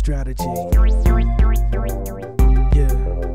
strategy. Yeah.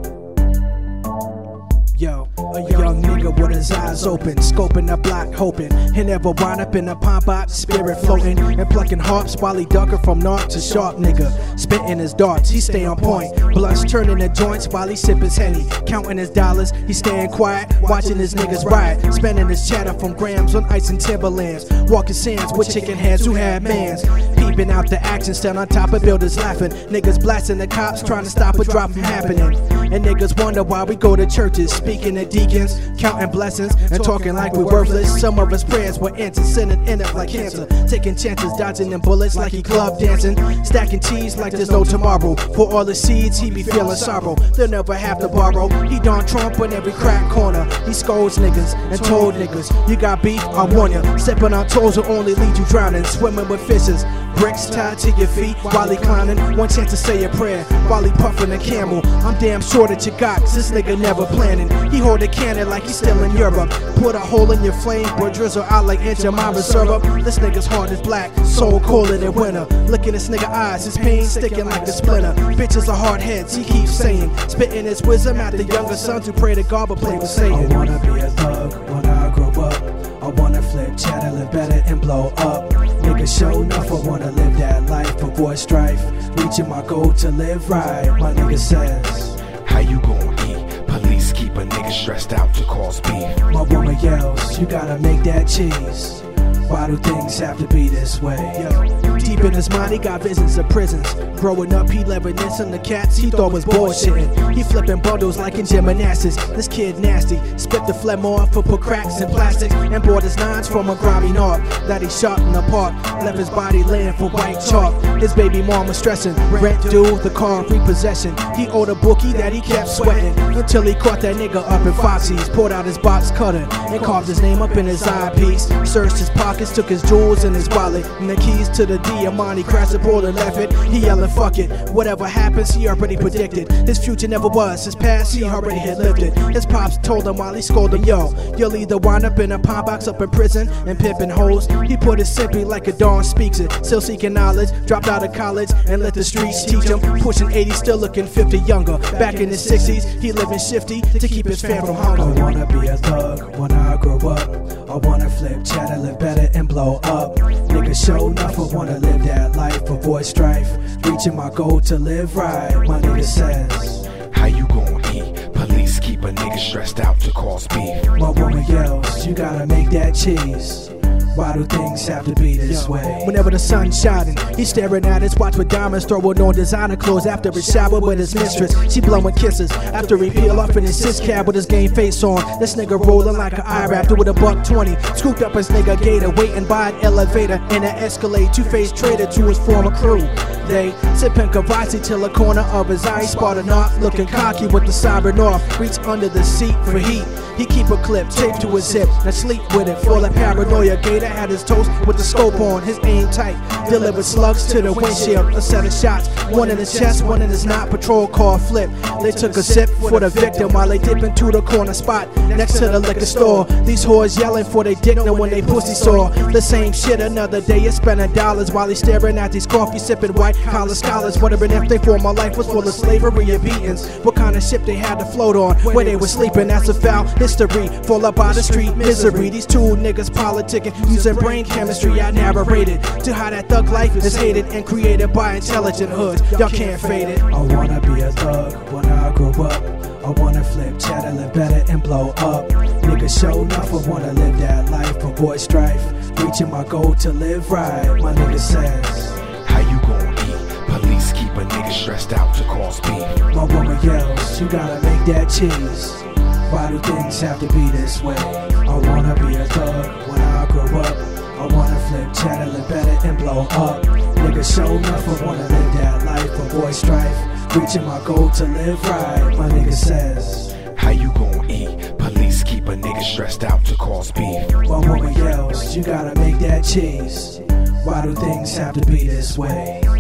Yo, a young nigga with his eyes open, scoping the block, hoping he never wind up in a pine box, spirit floating and plucking harps while he ducking from naught to sharp. Nigga spitting his darts, he stay on point, blunts turning the joints while he sip his Henny, counting his dollars, he staying quiet, watching his niggas riot, spending his chatter from grams on ice and Timberlands, walking sands with chicken heads who had mans, peeping out the action, stand on top of buildings laughing, niggas blasting the cops trying to stop a drop from happening, and niggas wonder why we go to churches, speaking to deacons, counting blessings and talking like we worthless. Some of his prayers were answered, sending in it like cancer, taking chances, dodging them bullets like he club dancing, stacking cheese like there's no tomorrow. For all the seeds, he be feeling sorrow. They'll never have to borrow. He Don Trump in every crack corner. He scolds niggas and told niggas, you got beef, I warn ya. Stepping on toes will only lead you drowning. Swimming with fishes, bricks tied to your feet while he climbing. One chance to say a prayer while he puffing a camel. I'm damn sure that you got, cause this nigga never planning. He hold a cannon like he's still in Europe. Put a hole in your flame, boy, drizzle out like Aunt Jemima syrup. This nigga's heart is black, soul colder than winter. Look in this nigga eyes, his pain sticking like a splinter. Bitches are hard heads, he keeps saying, spitting his wisdom at the younger sons who pray to God but play with Satan. I wanna be a thug when I grow up. I wanna flip, cheddar, live better and blow up. Niggas show enough, I wanna live that life, avoid strife, reaching my goal to live right. My nigga says, how you gon' eat? Police keep a nigga stressed out to cause beef. My woman yells, you gotta make that cheese. Why do things have to be this way? Yo, deep in his mind, he got visions of prisons. Growing up, he reminiscing the cats he thought was bullshitting. He flipping bundles like in gymnastics. This kid nasty, spit the phlegm off for put cracks in plastics, and bought his nines from a grimy knob that he shot in the park. Left his body laying for white chalk. His baby mom was stressing, rent due, the car repossession. He owed a bookie that he kept sweating until he caught that nigga up in Foxy's. Pulled out his box cutter and carved his name up in his eyepiece. Searched his pockets, took his jewels and his wallet and the keys to the Diamante. Crashed the board and left it. He yelling, fuck it. Whatever happens, he already predicted. His future never was, his past he already had lived it. His pops told him while he scolded him, yo, you'll either wind up in a pine box up in prison and pimping hoes. He put it simply like a dawn speaks it. Still seeking knowledge, dropped out of college and let the streets teach him. Pushing 80, still looking 50 younger. Back in his 60s, he living shifty to keep his fam from hunger. I wanna be a thug when I grow up. I wanna flip, cheddar, live better and blow up. Niggas show enough, I wanna live that life, avoid strife, reaching my goal to live right. My nigga says, how you gon' eat? Police keep a nigga stressed out to cause beef. My woman yells, you gotta make that cheese. Why do things have to be this way? Whenever the sun's shining, he's staring at his watch with diamonds, throwing on designer clothes after his shower with his mistress. She blowing kisses after he peel off in his sis cab with his game face on. This nigga rolling like an eye-raptor with a $120. Scooped up his nigga Gator, waiting by an elevator in an Escalade. Two-faced traitor to his former crew. They sipping Kavasi till the corner of his eye spotted off, looking cocky with the siren off. Reach under the seat for heat. He keep a clip taped to his hip and sleep with it, full of paranoia. Gator had his toast with the scope on, his aim tight. Delivered slugs to the windshield, a set of shots, one in his chest, one in his knot. Patrol car flip. They took a sip for the victim while they dip into the corner spot next to the liquor store. These whores yelling for they dick when they pussy saw the same shit another day. It's spending dollars while he's staring at these coffee sipping white collar scholars, wondering if their former life was full of slavery and beatings. What kind of ship they had to float on where they were sleeping? That's a foul history, full up by the street misery. These two niggas politicking, using brain chemistry. I narrated to how that thug life is hated and created by intelligent hoods. Y'all can't fade it. I wanna be a thug when I grow up. I wanna flip, cheddar, live better and blow up. Niggas show enough, I wanna live that life, avoid strife, reaching my goal to live right. My nigga says, how you gon' eat? Police keep a nigga stressed out to cause beef. My woman yells, you gotta make that cheese. Why do things have to be this way? I wanna be a thug when I grow up. I wanna flip, cheddar, live better and blow up. Niggas show enough, I wanna live that life, avoid strife, reaching my goal to live right. My nigga says, how you gon' eat? Police keep a nigga stressed out to cause beef. My woman yells, you gotta make that cheese. Why do things have to be this way?